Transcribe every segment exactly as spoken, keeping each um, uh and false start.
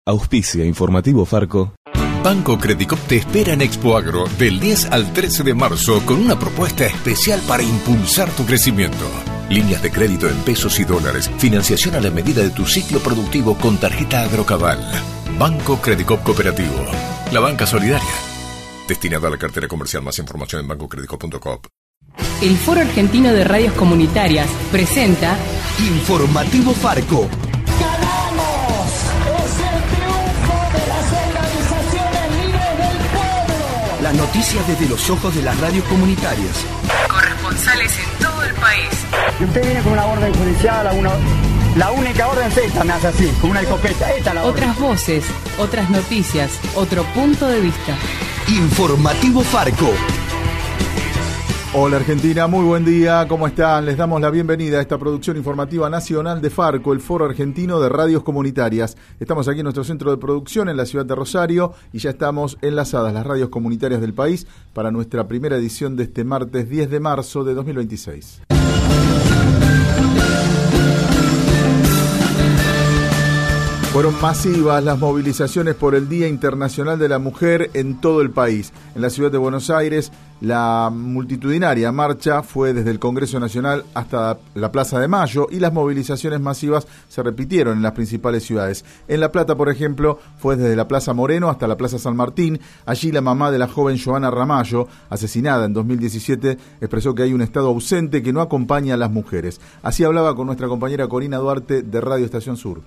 Auspicia Informativo Farco. Banco Credicop te espera en Expo Agro del diez al trece de marzo con una propuesta especial para impulsar tu crecimiento. Líneas de crédito en pesos y dólares, financiación a la medida de tu ciclo productivo con tarjeta Agrocabal. Banco Credicop Cooperativo, la banca solidaria. Destinada a la cartera comercial. Más información en banco credicop punto com. El Foro Argentino de Radios Comunitarias presenta Informativo Farco. ¡Ganamos! ¡Es el triunfo de las organizaciones libres del pueblo! Las noticias desde los ojos de las radios comunitarias. Corresponsales en todo el país. Y usted viene con una orden judicial, a una, la única orden es esta, me hace así, con una escopeta. Esta es la orden. Otras voces, otras noticias, otro punto de vista. Informativo Farco. Hola Argentina, muy buen día, ¿cómo están? Les damos la bienvenida a esta producción informativa nacional de Farco, el Foro Argentino de Radios Comunitarias. Estamos aquí en nuestro centro de producción en la ciudad de Rosario y ya estamos enlazadas las radios comunitarias del país para nuestra primera edición de este martes diez de marzo de dos mil veintiséis. Fueron masivas las movilizaciones por el Día Internacional de la Mujer en todo el país. En la ciudad de Buenos Aires, la multitudinaria marcha fue desde el Congreso Nacional hasta la Plaza de Mayo y las movilizaciones masivas se repitieron en las principales ciudades. En La Plata, por ejemplo, fue desde la Plaza Moreno hasta la Plaza San Martín. Allí la mamá de la joven Joana Ramallo, asesinada en dos mil diecisiete, expresó que hay un Estado ausente que no acompaña a las mujeres. Así hablaba con nuestra compañera Corina Duarte de Radio Estación Sur.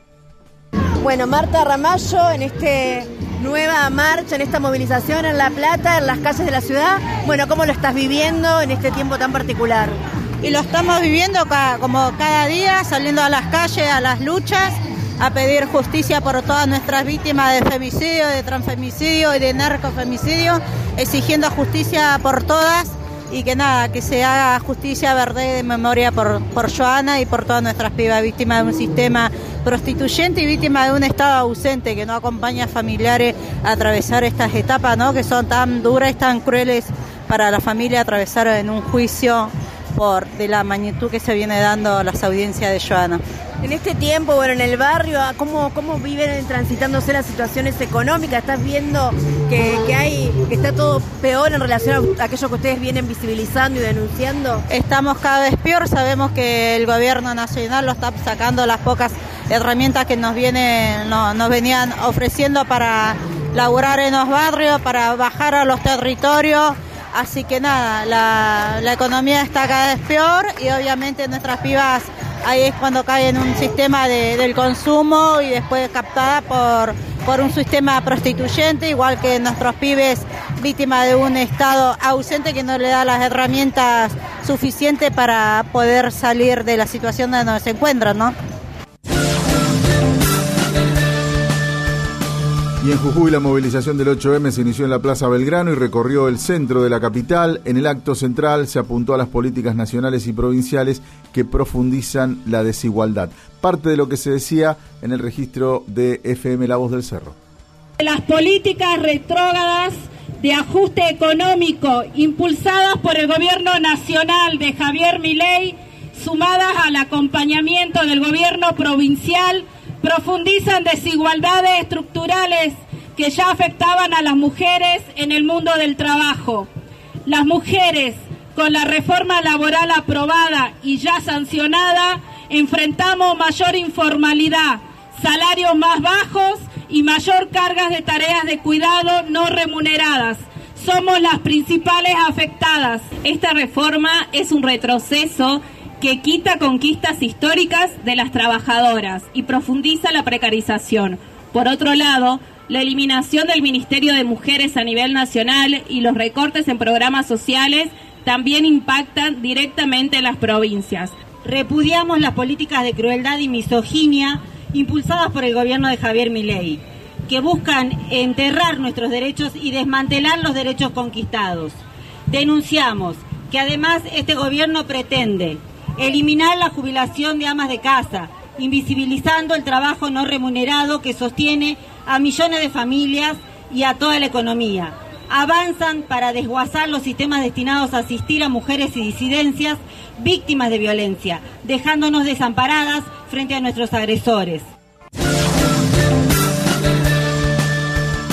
Bueno, Marta Ramallo, en esta nueva marcha, en esta movilización en La Plata, en las calles de la ciudad, bueno, ¿cómo lo estás viviendo en este tiempo tan particular? Y lo estamos viviendo ca- como cada día, saliendo a las calles, a las luchas, a pedir justicia por todas nuestras víctimas de femicidio, de transfemicidio y de narcofemicidio, exigiendo justicia por todas. Y que nada, que se haga justicia verdadera de memoria por, por Joana y por todas nuestras pibas víctimas de un sistema prostituyente y víctimas de un Estado ausente que no acompaña a familiares a atravesar estas etapas, ¿no? Que son tan duras y tan crueles para la familia atravesar en un juicio por de la magnitud que se viene dando las audiencias de Joana. En este tiempo, bueno, en el barrio, ¿cómo, cómo viven transitándose las situaciones económicas? ¿Estás viendo que, que hay que está todo peor en relación a aquello que ustedes vienen visibilizando y denunciando? Estamos cada vez peor, sabemos que el gobierno nacional lo está sacando las pocas herramientas que nos vienen, no, nos venían ofreciendo para laburar en los barrios, para bajar a los territorios. Así que nada, la, la economía está cada vez peor y obviamente nuestras pibas ahí es cuando caen en un sistema de, del consumo y después captada por, por un sistema prostituyente, igual que nuestros pibes víctimas de un Estado ausente que no le da las herramientas suficientes para poder salir de la situación donde se encuentran, ¿no? Y en Jujuy la movilización del ocho eme se inició en la Plaza Belgrano y recorrió el centro de la capital. En el acto central se apuntó a las políticas nacionales y provinciales que profundizan la desigualdad. Parte de lo que se decía en el registro de F M La Voz del Cerro. Las políticas retrógradas de ajuste económico impulsadas por el gobierno nacional de Javier Milei, sumadas al acompañamiento del gobierno provincial, profundizan desigualdades estructurales que ya afectaban a las mujeres en el mundo del trabajo. Las mujeres, con la reforma laboral aprobada y ya sancionada, enfrentamos mayor informalidad, salarios más bajos y mayor cargas de tareas de cuidado no remuneradas. Somos las principales afectadas. Esta reforma es un retroceso que quita conquistas históricas de las trabajadoras y profundiza la precarización. Por otro lado, la eliminación del Ministerio de Mujeres a nivel nacional y los recortes en programas sociales también impactan directamente en las provincias. Repudiamos las políticas de crueldad y misoginia impulsadas por el gobierno de Javier Milei, que buscan enterrar nuestros derechos y desmantelar los derechos conquistados. Denunciamos que además este gobierno pretende eliminar la jubilación de amas de casa, invisibilizando el trabajo no remunerado que sostiene a millones de familias y a toda la economía. Avanzan para desguazar los sistemas destinados a asistir a mujeres y disidencias víctimas de violencia, dejándonos desamparadas frente a nuestros agresores.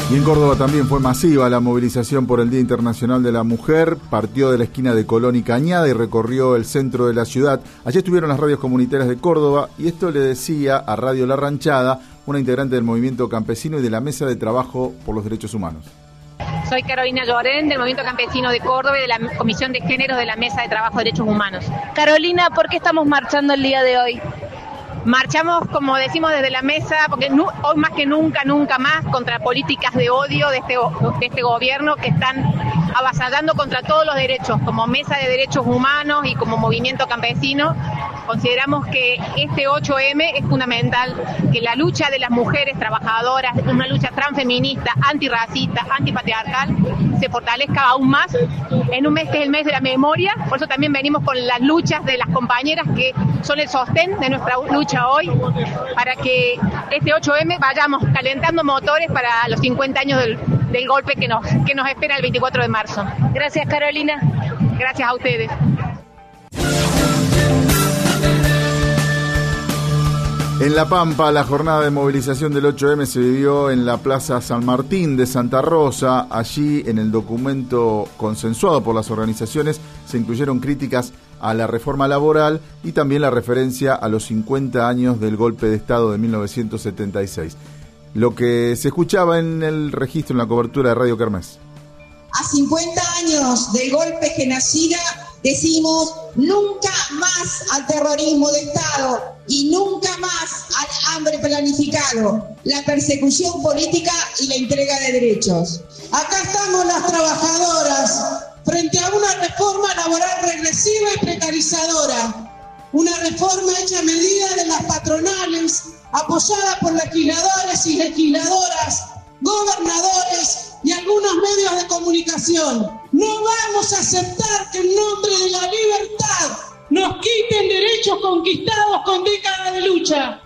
Y en Córdoba también fue masiva la movilización por el Día Internacional de la Mujer. Partió de la esquina de Colón y Cañada y recorrió el centro de la ciudad. Allí estuvieron las radios comunitarias de Córdoba y esto le decía a Radio La Ranchada, una integrante del movimiento campesino y de la Mesa de Trabajo por los Derechos Humanos. Soy Carolina Llorén, del Movimiento Campesino de Córdoba y de la Comisión de Género de la Mesa de Trabajo de Derechos Humanos. Carolina, ¿por qué estamos marchando el día de hoy? Marchamos, como decimos, desde la mesa, porque no, hoy más que nunca, nunca más, contra políticas de odio de este, de este gobierno que están avasallando contra todos los derechos. Como Mesa de Derechos Humanos y como Movimiento Campesino, consideramos que este ocho eme es fundamental, que la lucha de las mujeres trabajadoras, una lucha transfeminista, antirracista, antipatriarcal, se fortalezca aún más en un mes que es el mes de la memoria. Por eso también venimos con las luchas de las compañeras que son el sostén de nuestra lucha hoy, para que este ocho eme vayamos calentando motores para los cincuenta años del, del golpe que nos, que nos espera el veinticuatro de marzo. Gracias, Carolina. Gracias a ustedes. En La Pampa, la jornada de movilización del ocho eme se vivió en la Plaza San Martín de Santa Rosa. Allí, en el documento consensuado por las organizaciones, se incluyeron críticas a la reforma laboral y también la referencia a los cincuenta años del golpe de Estado de mil novecientos setenta y seis. Lo que se escuchaba en el registro, en la cobertura de Radio Kermés. A cincuenta años del golpe genocida decimos nunca más al terrorismo de Estado y nunca más al hambre planificado, la persecución política y la entrega de derechos. Acá estamos las trabajadoras frente a una reforma laboral regresiva y precarizadora, una reforma hecha a medida de las patronales, apoyada por legisladores y legisladoras, gobernadores y algunos medios de comunicación. No vamos a aceptar que en nombre de la libertad nos quiten derechos conquistados con décadas de lucha.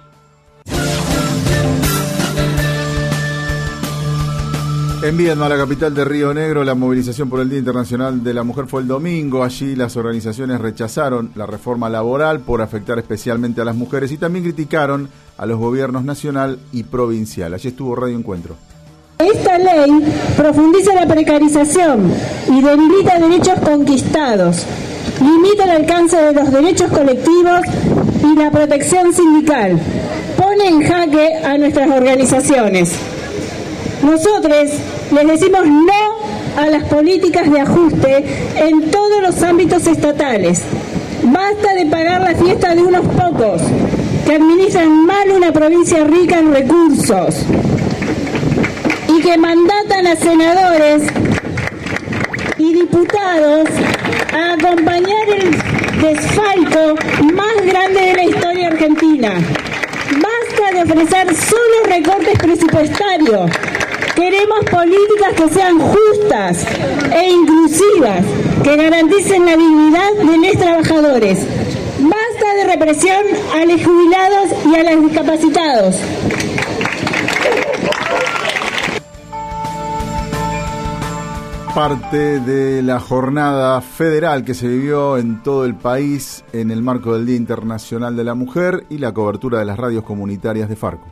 En Viedma, la capital de Río Negro, la movilización por el Día Internacional de la Mujer fue el domingo. Allí las organizaciones rechazaron la reforma laboral por afectar especialmente a las mujeres y también criticaron a los gobiernos nacional y provincial. Allí estuvo Radio Encuentro. Esta ley profundiza la precarización y debilita derechos conquistados, limita el alcance de los derechos colectivos y la protección sindical, pone en jaque a nuestras organizaciones. Nosotros les decimos no a las políticas de ajuste en todos los ámbitos estatales. Basta de pagar la fiesta de unos pocos que administran mal una provincia rica en recursos y que mandatan a senadores y diputados a acompañar el desfalco más grande de la historia argentina. Basta de ofrecer solo recortes presupuestarios. Queremos políticas que sean justas e inclusivas, que garanticen la dignidad de los trabajadores. Basta de represión a los jubilados y a los discapacitados. Parte de la jornada federal que se vivió en todo el país en el marco del Día Internacional de la Mujer y la cobertura de las radios comunitarias de Farco.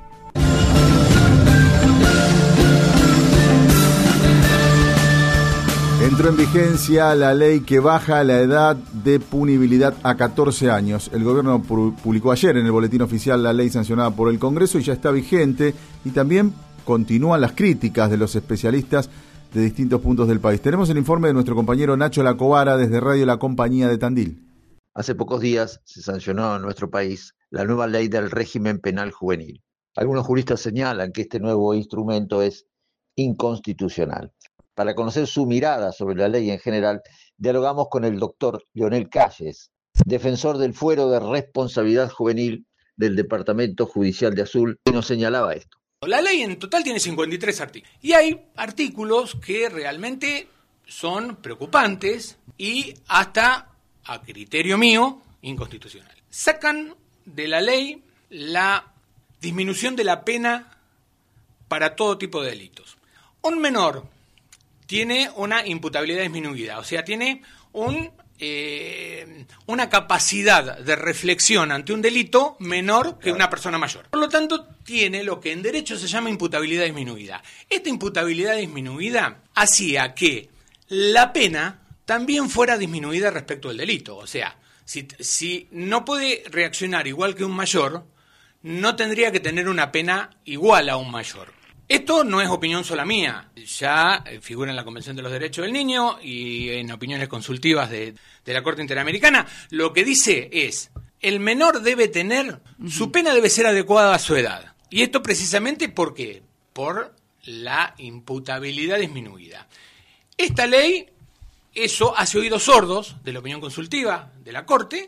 Entró en vigencia la ley que baja la edad de punibilidad a catorce años. El gobierno publicó ayer en el boletín oficial la ley sancionada por el Congreso y ya está vigente, y también continúan las críticas de los especialistas de distintos puntos del país. Tenemos el informe de nuestro compañero Nacho Lacobara desde Radio La Compañía de Tandil. Hace pocos días se sancionó en nuestro país la nueva ley del régimen penal juvenil. Algunos juristas señalan que este nuevo instrumento es inconstitucional. Para conocer su mirada sobre la ley en general, dialogamos con el doctor Leonel Calles, defensor del fuero de responsabilidad juvenil del Departamento Judicial de Azul, que nos señalaba esto. La ley en total tiene cincuenta y tres artículos. Y hay artículos que realmente son preocupantes y hasta, a criterio mío, inconstitucional. Sacan de la ley la disminución de la pena para todo tipo de delitos. Un menor tiene una imputabilidad disminuida, o sea, tiene un eh, una capacidad de reflexión ante un delito menor que una persona mayor. Por lo tanto, tiene lo que en derecho se llama imputabilidad disminuida. Esta imputabilidad disminuida hacía que la pena también fuera disminuida respecto al delito. O sea, si, si no puede reaccionar igual que un mayor, no tendría que tener una pena igual a un mayor. Esto no es opinión sola mía, ya figura en la Convención de los Derechos del Niño y en opiniones consultivas de, de la Corte Interamericana. Lo que dice es, el menor debe tener, su pena debe ser adecuada a su edad. Y esto precisamente ¿por qué? Por la imputabilidad disminuida. Esta ley, eso hace oídos sordos de la opinión consultiva de la Corte,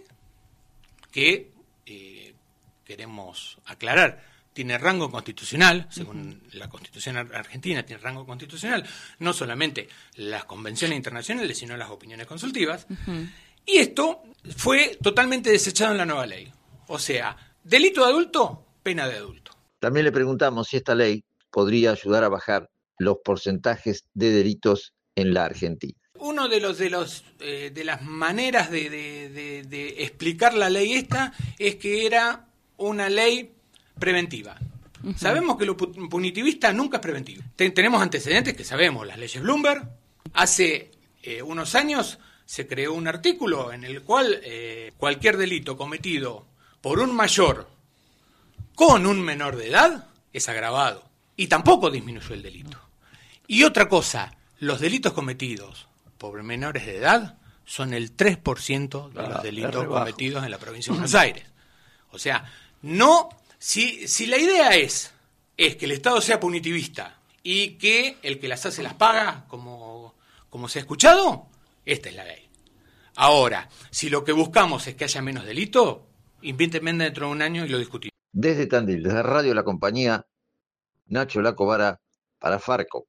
que eh, queremos aclarar. Tiene rango constitucional, según uh-huh. la Constitución argentina, tiene rango constitucional, no solamente las convenciones internacionales, sino las opiniones consultivas. Uh-huh. Y esto fue totalmente desechado en la nueva ley. O sea, delito de adulto, pena de adulto. También le preguntamos si esta ley podría ayudar a bajar los porcentajes de delitos en la Argentina. Uno de los de los eh, de las maneras de, de, de, de explicar la ley esta es que era una ley preventiva. Uh-huh. Sabemos que lo punitivista nunca es preventivo. Ten, tenemos antecedentes que sabemos, las leyes Bloomberg. Hace eh, unos años se creó un artículo en el cual eh, cualquier delito cometido por un mayor con un menor de edad es agravado. Y tampoco disminuyó el delito. Y otra cosa, los delitos cometidos por menores de edad son el tres por ciento de los delitos cometidos en la provincia de Buenos Aires. O sea, no... Si, si la idea es, es que el Estado sea punitivista y que el que las hace las paga, como, como se ha escuchado, esta es la ley. Ahora, si lo que buscamos es que haya menos delito, invítenme dentro de un año y lo discutimos. Desde Tandil, desde Radio La Compañía, Nacho Lacobara para Farco.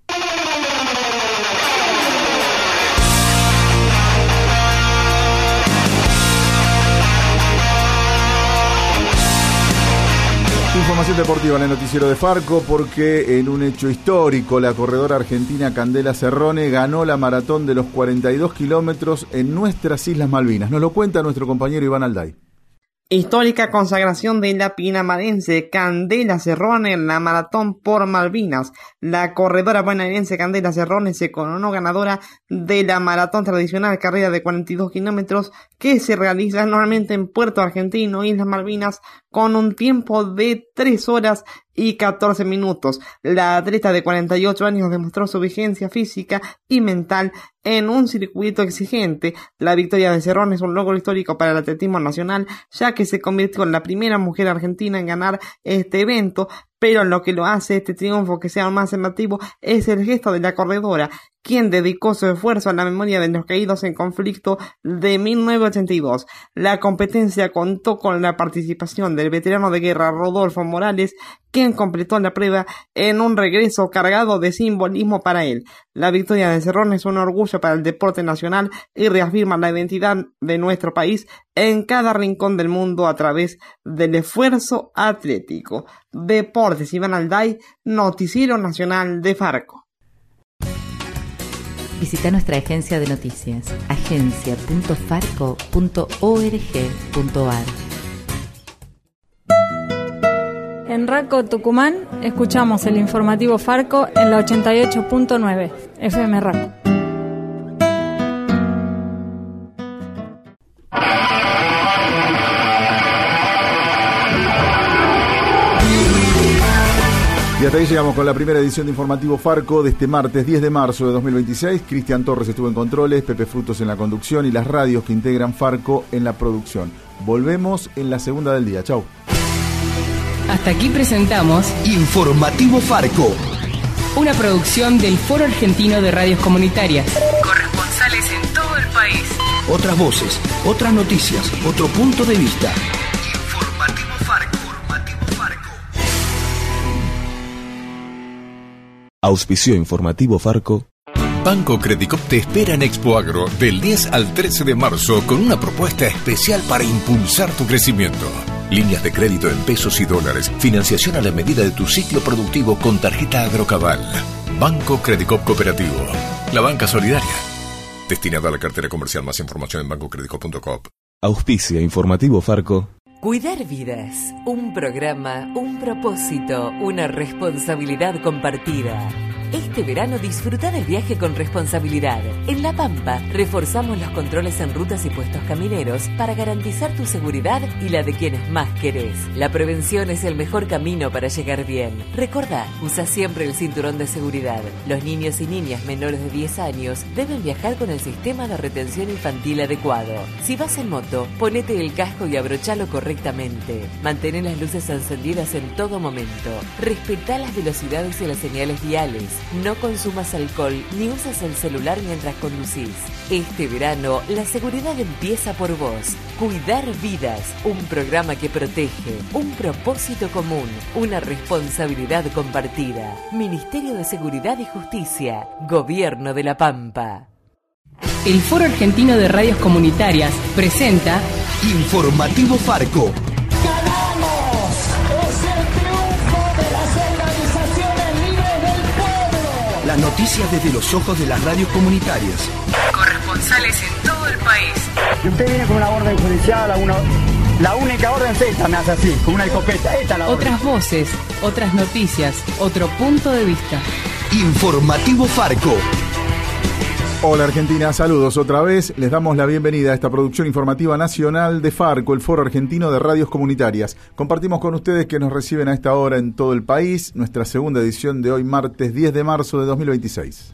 Información deportiva en el noticiero de Farco, porque en un hecho histórico la corredora argentina Candela Cerrone ganó la maratón de los cuarenta y dos kilómetros en nuestras Islas Malvinas. Nos lo cuenta nuestro compañero Iván Alday. Histórica consagración de la pinamarense Candela Cerrone en la maratón por Malvinas. La corredora bonaerense Candela Cerrone se coronó ganadora de la maratón tradicional carrera de cuarenta y dos kilómetros que se realiza normalmente en Puerto Argentino, Islas Malvinas, con un tiempo de tres horas y catorce minutos. La atleta de cuarenta y ocho años demostró su vigencia física y mental en un circuito exigente. La victoria de Cerrone es un logro histórico para el atletismo nacional, ya que se convirtió en la primera mujer argentina en ganar este evento, pero lo que lo hace este triunfo que sea más llamativo es el gesto de la corredora, quien dedicó su esfuerzo a la memoria de los caídos en conflicto de mil novecientos ochenta y dos. La competencia contó con la participación del veterano de guerra Rodolfo Morales, quien completó la prueba en un regreso cargado de simbolismo para él. La victoria de Cerrone es un orgullo para el deporte nacional y reafirma la identidad de nuestro país en cada rincón del mundo a través del esfuerzo atlético. Deportes Iván Alday, Noticiero Nacional de Farco. Visita nuestra agencia de noticias, agencia punto farco punto org punto ar. En Raco, Tucumán, escuchamos el informativo Farco en la ochenta y ocho punto nueve, F M Raco. Y hasta ahí llegamos con la primera edición de Informativo Farco de este martes diez de marzo de dos mil veintiséis. Cristian Torres estuvo en controles, Pepe Frutos en la conducción y las radios que integran Farco en la producción. Volvemos en la segunda del día. Chau. Hasta aquí presentamos Informativo Farco, una producción del Foro Argentino de Radios Comunitarias. Corresponsales en todo el país. Otras voces, otras noticias, otro punto de vista. Informativo Farco. Auspició Informativo Farco. Banco Credicop te espera en Expo Agro del diez al trece de marzo con una propuesta especial para impulsar tu crecimiento. Líneas de crédito en pesos y dólares, financiación a la medida de tu ciclo productivo con tarjeta Agrocabal. Banco Credicop Cooperativo, la banca solidaria. Destinada a la cartera comercial. Más información en banco crédico punto com. Auspicia Informativo Farco. Cuidar vidas. Un programa, un propósito, una responsabilidad compartida. Este verano disfruta del viaje con responsabilidad. En La Pampa, reforzamos los controles en rutas y puestos camineros para garantizar tu seguridad y la de quienes más querés. La prevención es el mejor camino para llegar bien. Recordá, usa siempre el cinturón de seguridad. Los niños y niñas menores de diez años deben viajar con el sistema de retención infantil adecuado. Si vas en moto, ponete el casco y abrochalo correctamente. Mantén las luces encendidas en todo momento. Respetá las velocidades y las señales viales. No consumas alcohol ni uses el celular mientras conducís. Este verano, la seguridad empieza por vos. Cuidar vidas, un programa que protege, un propósito común, una responsabilidad compartida. Ministerio de Seguridad y Justicia, Gobierno de La Pampa. El Foro Argentino de Radios Comunitarias presenta Informativo Farco. Las noticias desde los ojos de las radios comunitarias. Corresponsales en todo el país. Si usted viene con una orden judicial, la, una, la única orden es esta, me hace así, con una escopeta. Esta es la orden. Otras voces, otras noticias, otro punto de vista. Informativo Farco. Hola Argentina, saludos otra vez. Les damos la bienvenida a esta producción informativa nacional de Farco, el Foro Argentino de Radios Comunitarias. Compartimos con ustedes que nos reciben a esta hora en todo el país, nuestra segunda edición de hoy martes diez de marzo de dos mil veintiséis.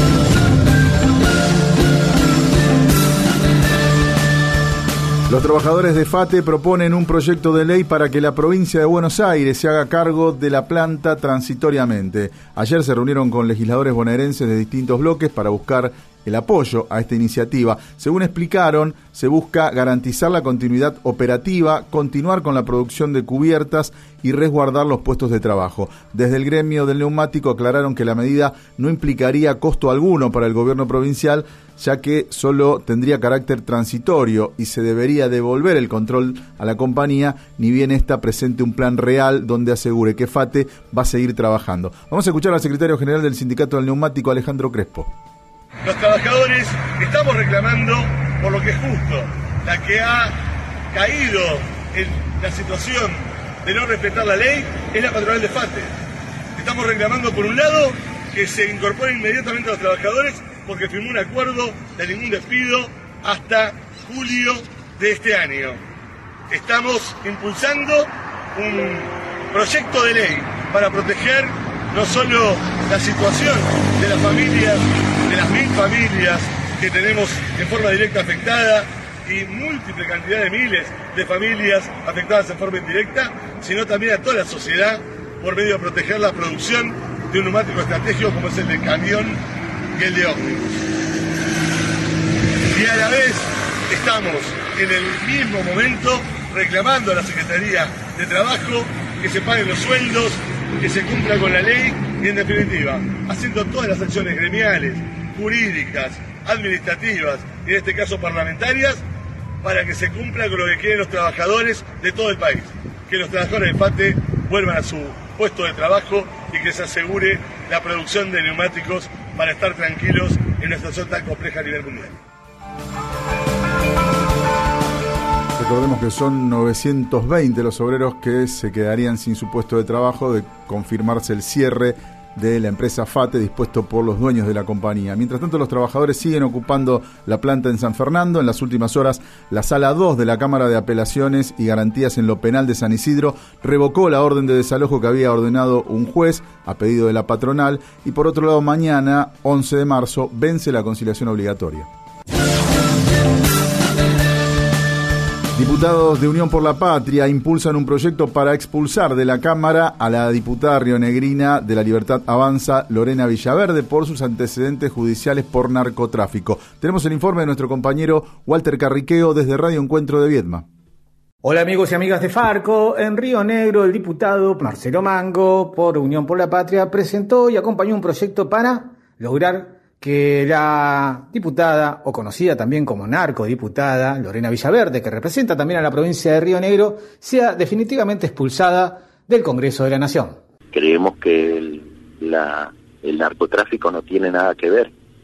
Los trabajadores de FATE proponen un proyecto de ley para que la provincia de Buenos Aires se haga cargo de la planta transitoriamente. Ayer se reunieron con legisladores bonaerenses de distintos bloques para buscar el apoyo a esta iniciativa. Según explicaron, se busca garantizar la continuidad operativa, continuar con la producción de cubiertas y resguardar los puestos de trabajo. Desde el gremio del neumático aclararon que la medida no implicaría costo alguno para el gobierno provincial, ya que solo tendría carácter transitorio y se debería devolver el control a la compañía, ni bien esta presente un plan real donde asegure que FATE va a seguir trabajando. Vamos a escuchar al secretario general del Sindicato del Neumático, Alejandro Crespo. Los trabajadores estamos reclamando por lo que es justo, la que ha caído en la situación de no respetar la ley es la patronal de FATE. Estamos reclamando por un lado que se incorpore inmediatamente a los trabajadores porque firmó un acuerdo de ningún despido hasta julio de este año. Estamos impulsando un proyecto de ley para proteger no solo la situación de las familias, de las mil familias que tenemos en forma directa afectada y múltiple cantidad de miles de familias afectadas en forma indirecta, sino también a toda la sociedad por medio de proteger la producción de un neumático estratégico como es el de camión y el de ómnibus. Y a la vez estamos en el mismo momento reclamando a la Secretaría de Trabajo que se paguen los sueldos, que se cumpla con la ley y en definitiva haciendo todas las acciones gremiales, jurídicas, administrativas y en este caso parlamentarias para que se cumpla con lo que quieren los trabajadores de todo el país, que los trabajadores de FATE vuelvan a su puesto de trabajo y que se asegure la producción de neumáticos para estar tranquilos en una situación tan compleja a nivel mundial. Recordemos que son novecientos veinte los obreros que se quedarían sin su puesto de trabajo de confirmarse el cierre de la empresa FATE dispuesto por los dueños de la compañía. Mientras tanto, los trabajadores siguen ocupando la planta en San Fernando. En las últimas horas, la Sala dos de la Cámara de Apelaciones y Garantías en lo Penal de San Isidro revocó la orden de desalojo que había ordenado un juez a pedido de la patronal y por otro lado, mañana, once de marzo, vence la conciliación obligatoria. Diputados de Unión por la Patria impulsan un proyecto para expulsar de la Cámara a la diputada rionegrina de La Libertad Avanza, Lorena Villaverde, por sus antecedentes judiciales por narcotráfico. Tenemos el informe de nuestro compañero Walter Carriqueo desde Radio Encuentro de Viedma. Hola amigos y amigas de Farco. En Río Negro, el diputado Marcelo Mango, por Unión por la Patria, presentó y acompañó un proyecto para lograr que la diputada, o conocida también como narcodiputada, Lorena Villaverde, que representa también a la provincia de Río Negro, sea definitivamente expulsada del Congreso de la Nación. Creemos que el, la, el narcotráfico no tiene nada que ver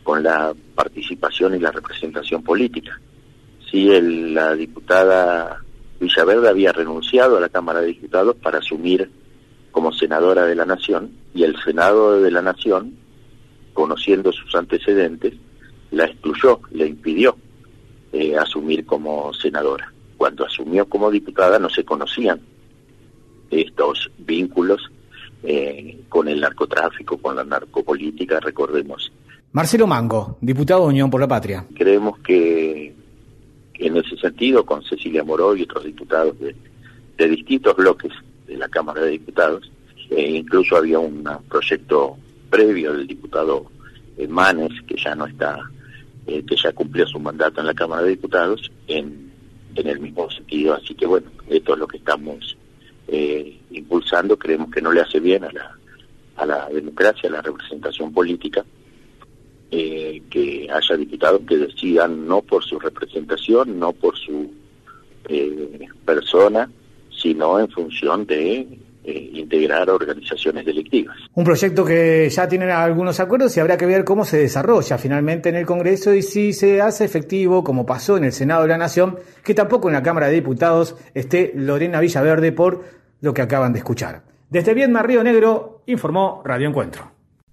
con la participación y la representación política. Sí, el, la diputada Villaverde había renunciado a la Cámara de Diputados para asumir como senadora de la Nación, y el Senado de la Nación, conociendo sus antecedentes, la excluyó, le impidió eh, asumir como senadora. Cuando asumió como diputada no se conocían estos vínculos eh, con el narcotráfico, con la narcopolítica, recordemos. Marcelo Mango, diputado de Unión por la Patria. Creemos que, que en ese sentido, con Cecilia Moró y otros diputados de, de distintos bloques de la Cámara de Diputados, eh, incluso había un proyecto previo del diputado eh, Manes, que ya no está, eh, que ya cumplió su mandato en la Cámara de Diputados, en, en el mismo sentido. Así que bueno, esto es lo que estamos eh, impulsando. Creemos que no le hace bien a la, a la democracia, a la representación política, eh, que haya diputados que decidan no por su representación, no por su eh, persona, sino en función de eh, integrar organizaciones delictivas. Un proyecto que ya tiene algunos acuerdos y habrá que ver cómo se desarrolla finalmente en el Congreso y si se hace efectivo, como pasó en el Senado de la Nación, que tampoco en la Cámara de Diputados esté Lorena Villaverde, por lo que acaban de escuchar. Desde Viedma, Río Negro, informó Radio Encuentro.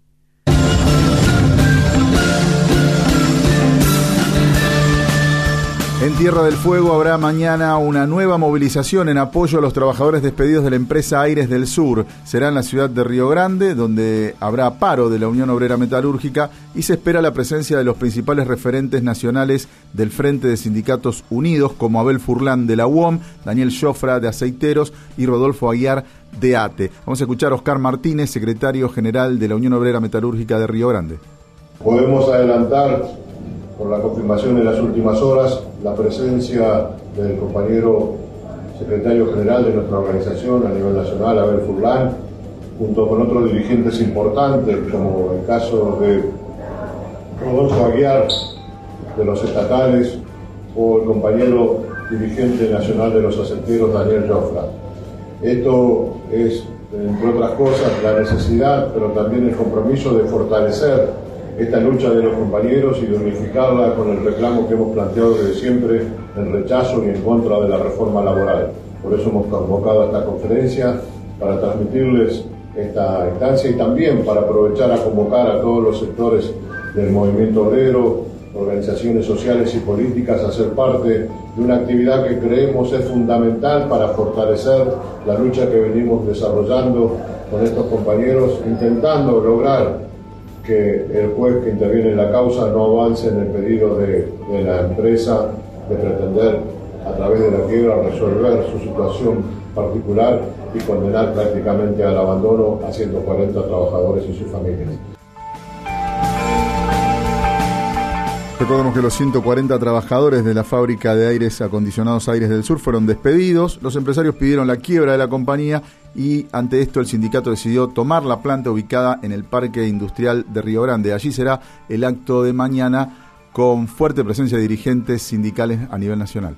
En Tierra del Fuego habrá mañana una nueva movilización en apoyo a los trabajadores despedidos de la empresa Aires del Sur. Será en la ciudad de Río Grande, donde habrá paro de la Unión Obrera Metalúrgica y se espera la presencia de los principales referentes nacionales del Frente de Sindicatos Unidos, como Abel Furlan de la U O M, Daniel Jofra de Aceiteros y Rodolfo Aguiar de ATE. Vamos a escuchar a Oscar Martínez, secretario general de la Unión Obrera Metalúrgica de Río Grande. Podemos adelantar, por la confirmación en las últimas horas, la presencia del compañero secretario general de nuestra organización a nivel nacional, Abel Furlan, junto con otros dirigentes importantes, como el caso de Rodolfo Aguiar, de los estatales, o el compañero dirigente nacional de los aceiteros, Daniel Jofra. Esto es, entre otras cosas, la necesidad, pero también el compromiso de fortalecer esta lucha de los compañeros y de unificarla con el reclamo que hemos planteado desde siempre, en rechazo y en contra de la reforma laboral. Por eso hemos convocado a esta conferencia, para transmitirles esta instancia y también para aprovechar a convocar a todos los sectores del movimiento obrero, organizaciones sociales y políticas a ser parte de una actividad que creemos es fundamental para fortalecer la lucha que venimos desarrollando con estos compañeros, intentando lograr que el juez que interviene en la causa no avance en el pedido de, de la empresa de pretender, a través de la quiebra, resolver su situación particular y condenar prácticamente al abandono a ciento cuarenta trabajadores y sus familias. Recordemos que los ciento cuarenta trabajadores de la fábrica de aires acondicionados Aires del Sur fueron despedidos. Los empresarios pidieron la quiebra de la compañía y ante esto el sindicato decidió tomar la planta ubicada en el Parque Industrial de Río Grande. Allí será el acto de mañana con fuerte presencia de dirigentes sindicales a nivel nacional.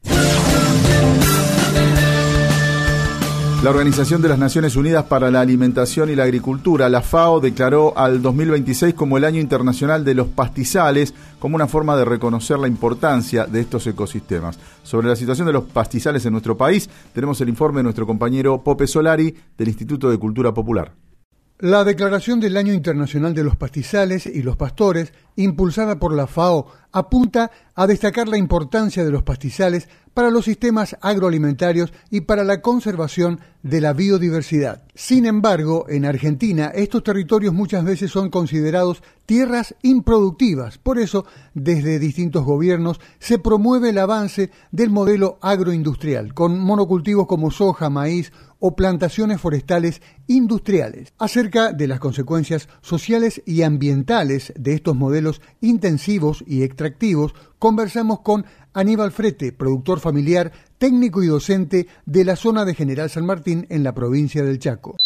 La Organización de las Naciones Unidas para la Alimentación y la Agricultura, la FAO, declaró al dos mil veintiséis como el Año Internacional de los Pastizales, como una forma de reconocer la importancia de estos ecosistemas. Sobre la situación de los pastizales en nuestro país, tenemos el informe de nuestro compañero Pope Solari, del Instituto de Cultura Popular. La declaración del Año Internacional de los Pastizales y los Pastores, impulsada por la FAO, apunta a destacar la importancia de los pastizales para los sistemas agroalimentarios y para la conservación de la biodiversidad. Sin embargo, en Argentina, estos territorios muchas veces son considerados tierras improductivas. Por eso, desde distintos gobiernos se promueve el avance del modelo agroindustrial, con monocultivos como soja, maíz o plantaciones forestales industriales. Acerca de las consecuencias sociales y ambientales de estos modelos intensivos y extractivos, conversamos con Aníbal Frete, productor familiar, técnico y docente de la zona de General San Martín en la provincia del Chaco.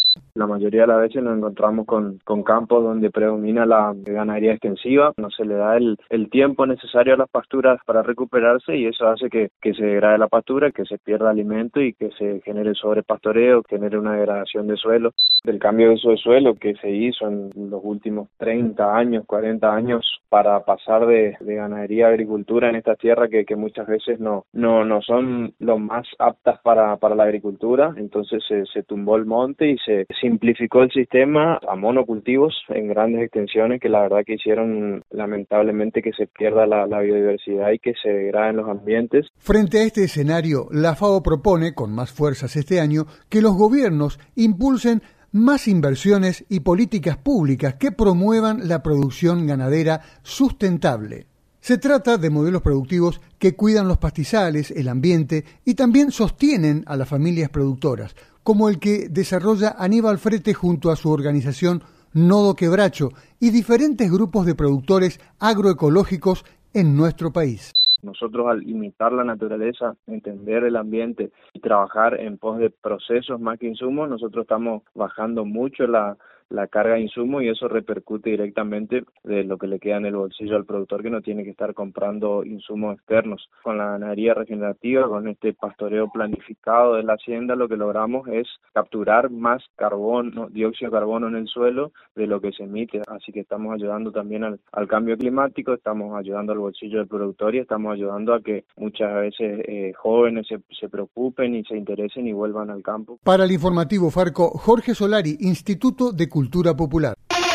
La mayoría de las veces nos encontramos con, con campos donde predomina la ganadería extensiva, no se le da el, el tiempo necesario a las pasturas para recuperarse y eso hace que, que se degrade la pastura, que se pierda alimento y que se genere sobrepastoreo, genere una degradación de suelo. Del cambio de uso de suelo que se hizo en los últimos treinta años, cuarenta años para pasar de, de ganadería a agricultura en estas tierras que, que muchas veces no, no, no son lo más aptas para, para la agricultura, entonces se, se tumbó el monte y se simplificó el sistema a monocultivos en grandes extensiones que la verdad que hicieron lamentablemente que se pierda la, la biodiversidad y que se degraden los ambientes. Frente a este escenario, la FAO propone, con más fuerzas este año, que los gobiernos impulsen más inversiones y políticas públicas que promuevan la producción ganadera sustentable. Se trata de modelos productivos que cuidan los pastizales, el ambiente y también sostienen a las familias productoras, como el que desarrolla Aníbal Frete junto a su organización Nodo Quebracho y diferentes grupos de productores agroecológicos en nuestro país. Nosotros al imitar la naturaleza, entender el ambiente y trabajar en pos de procesos más que insumos, nosotros estamos bajando mucho la, la carga de insumos y eso repercute directamente de lo que le queda en el bolsillo al productor que no tiene que estar comprando insumos externos. Con la ganadería regenerativa, con este pastoreo planificado de la hacienda, lo que logramos es capturar más carbono, dióxido de carbono en el suelo de lo que se emite. Así que estamos ayudando también al, al cambio climático, estamos ayudando al bolsillo del productor y estamos ayudando a que muchas veces eh, jóvenes se, se preocupen y se interesen y vuelvan al campo. Para el informativo Farco, Jorge Solari, Instituto de Cultura Popular.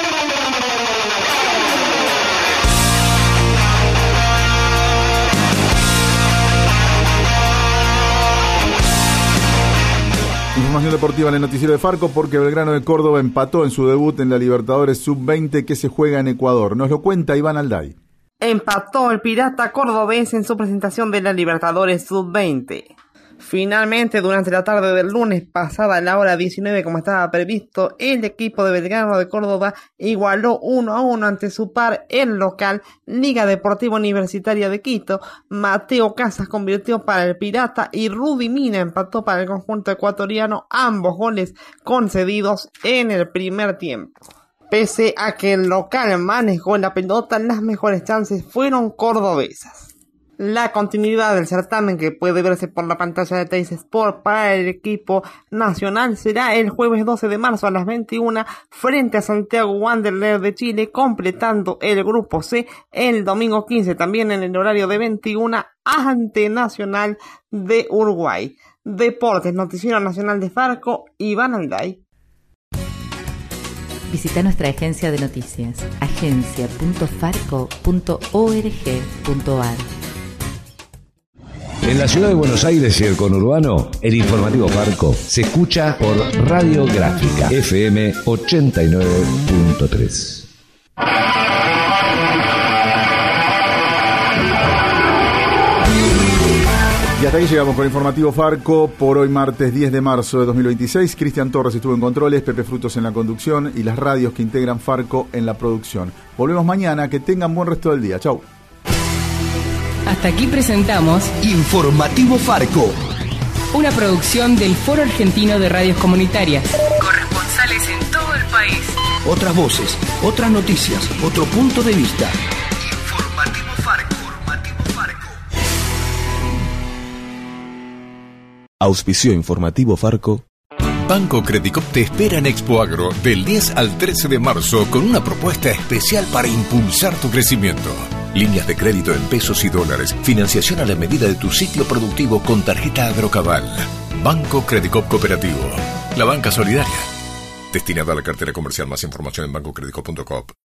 Información deportiva en el noticiero de Farco porque Belgrano de Córdoba empató en su debut en la Libertadores sub veinte que se juega en Ecuador. Nos lo cuenta Iván Alday. Empató el Pirata cordobés en su presentación de la Libertadores sub veinte. Finalmente, durante la tarde del lunes, pasada la hora diecinueve como estaba previsto, el equipo de Belgrano de Córdoba igualó uno a uno ante su par, el local, Liga Deportiva Universitaria de Quito. Mateo Casas convirtió para el Pirata y Rudy Mina empató para el conjunto ecuatoriano, ambos goles concedidos en el primer tiempo. Pese a que el local manejó la pelota, las mejores chances fueron cordobesas. La continuidad del certamen, que puede verse por la pantalla de Teis Sport para el equipo nacional, será el jueves doce de marzo a las veintiuna frente a Santiago Wanderers de Chile, completando el grupo C el domingo quince también en el horario de veintiuna ante Nacional de Uruguay. Deportes, Noticiero Nacional de Farco, Iván Alday. Visita nuestra agencia de noticias, agencia punto farco punto org punto ar. En la ciudad de Buenos Aires y el conurbano, el informativo Farco se escucha por Radiográfica F M ochenta y nueve punto tres. Y hasta ahí llegamos con el informativo Farco por hoy martes diez de marzo de dos mil veintiséis. Cristian Torres estuvo en controles, Pepe Frutos en la conducción y las radios que integran Farco en la producción. Volvemos mañana, que tengan buen resto del día. Chau. Hasta aquí presentamos Informativo Farco, una producción del Foro Argentino de Radios Comunitarias. Corresponsales en todo el país. otras voces, otras noticias, otro punto de vista. Informativo Farco. Informativo Farco. Auspicio informativo Farco. Banco Credicop te espera en Expo Agro del diez al trece de marzo con una propuesta especial para impulsar tu crecimiento. Líneas de crédito en pesos y dólares, financiación a la medida de tu ciclo productivo con tarjeta Agrocabal. Banco Credicop Cooperativo, la banca solidaria. Destinada a la cartera comercial. Más información en banco credicop punto com.